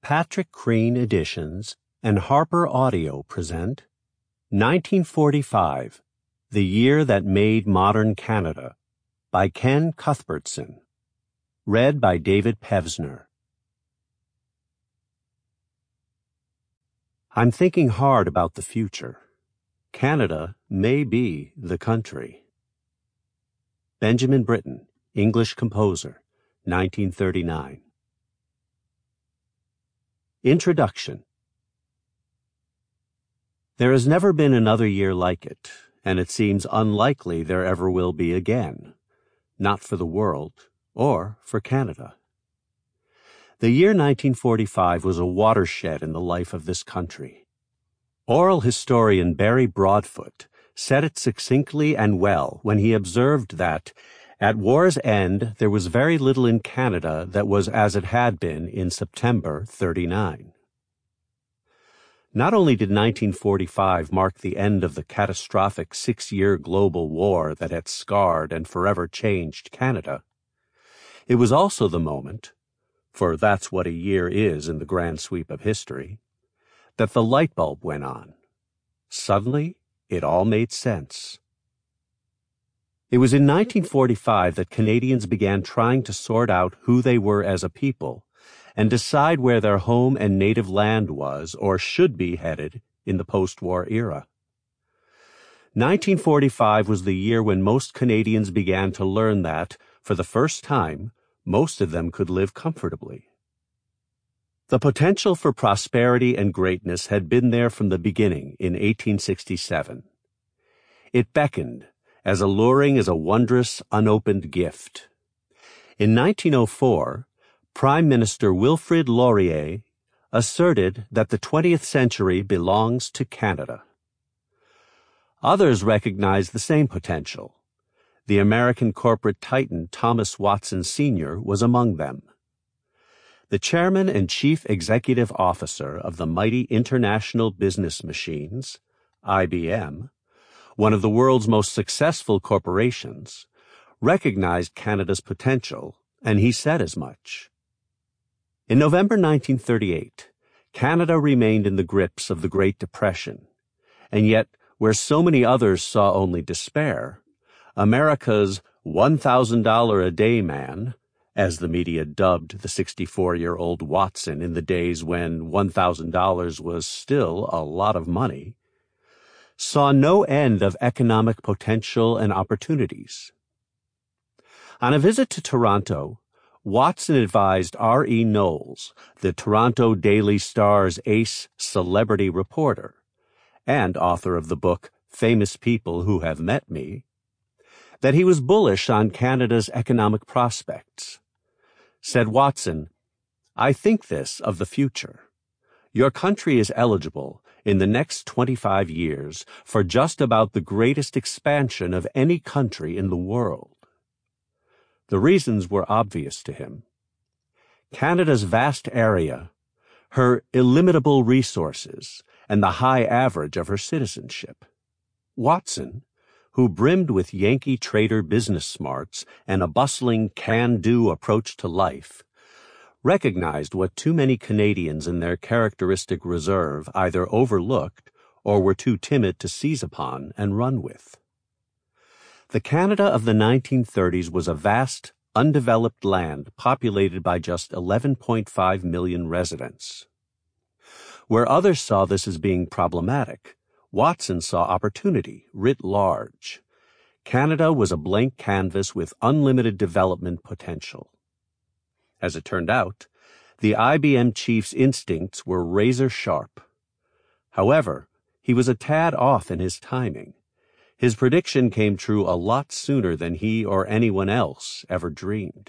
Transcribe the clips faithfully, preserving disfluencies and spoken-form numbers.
Patrick Crean Editions and Harper Audio present nineteen forty-five, The Year That Made Modern Canada by Ken Cuthbertson. Read by David Pevsner. I'm thinking hard about the future. Canada may be the country. Benjamin Britten, English composer, nineteen thirty-nine. Introduction. There has never been another year like it, and it seems unlikely there ever will be again, not for the world or for Canada. The year nineteen forty-five was a watershed in the life of this country. Oral historian Barry Broadfoot said it succinctly and well when he observed that, at war's end, there was very little in Canada that was as it had been in September thirty-nine. Not only did nineteen forty-five mark the end of the catastrophic six-year global war that had scarred and forever changed Canada, it was also the moment, for that's what a year is in the grand sweep of history, that the light bulb went on. Suddenly, it all made sense. It was in nineteen forty-five that Canadians began trying to sort out who they were as a people and decide where their home and native land was or should be headed in the post-war era. nineteen forty-five was the year when most Canadians began to learn that, for the first time, most of them could live comfortably. The potential for prosperity and greatness had been there from the beginning in eighteen sixty-seven. It beckoned, as alluring as a wondrous, unopened gift. In nineteen oh four, Prime Minister Wilfrid Laurier asserted that the twentieth century belongs to Canada. Others recognized the same potential. The American corporate titan Thomas Watson Senior was among them. The chairman and chief executive officer of the mighty International Business Machines, I B M, one of the world's most successful corporations, recognized Canada's potential, and he said as much. In November nineteen thirty-eight, Canada remained in the grips of the Great Depression, and yet, where so many others saw only despair, America's one thousand dollars a day man, as the media dubbed the sixty-four-year-old Watson in the days when one thousand dollars was still a lot of money, saw no end of economic potential and opportunities. On a visit to Toronto, Watson advised R E Knowles, the Toronto Daily Star's ace celebrity reporter, and author of the book Famous People Who Have Met Me, that he was bullish on Canada's economic prospects. Said Watson, "I think this of the future. Your country is eligible in the next twenty-five years for just about the greatest expansion of any country in the world." The reasons were obvious to him. Canada's vast area, her illimitable resources, and the high average of her citizenship. Watson, who brimmed with Yankee trader business smarts and a bustling can-do approach to life, recognized what too many Canadians in their characteristic reserve either overlooked or were too timid to seize upon and run with. The Canada of the nineteen thirties was a vast, undeveloped land populated by just eleven point five million residents. Where others saw this as being problematic, Watson saw opportunity writ large. Canada was a blank canvas with unlimited development potential. As it turned out, the I B M chief's instincts were razor sharp. However, he was a tad off in his timing. His prediction came true a lot sooner than he or anyone else ever dreamed.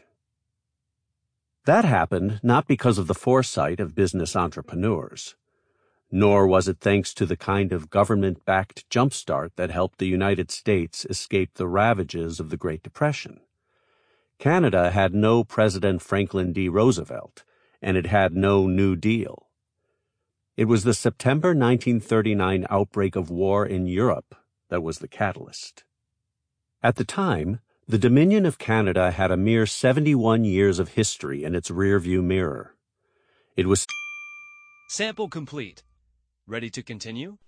That happened not because of the foresight of business entrepreneurs, nor was it thanks to the kind of government-backed jumpstart that helped the United States escape the ravages of the Great Depression. Canada had no President Franklin D. Roosevelt, and it had no New Deal. It was the September nineteen thirty-nine outbreak of war in Europe that was the catalyst. At the time, the Dominion of Canada had a mere seventy-one years of history in its rearview mirror. It was Sample complete. Ready to continue?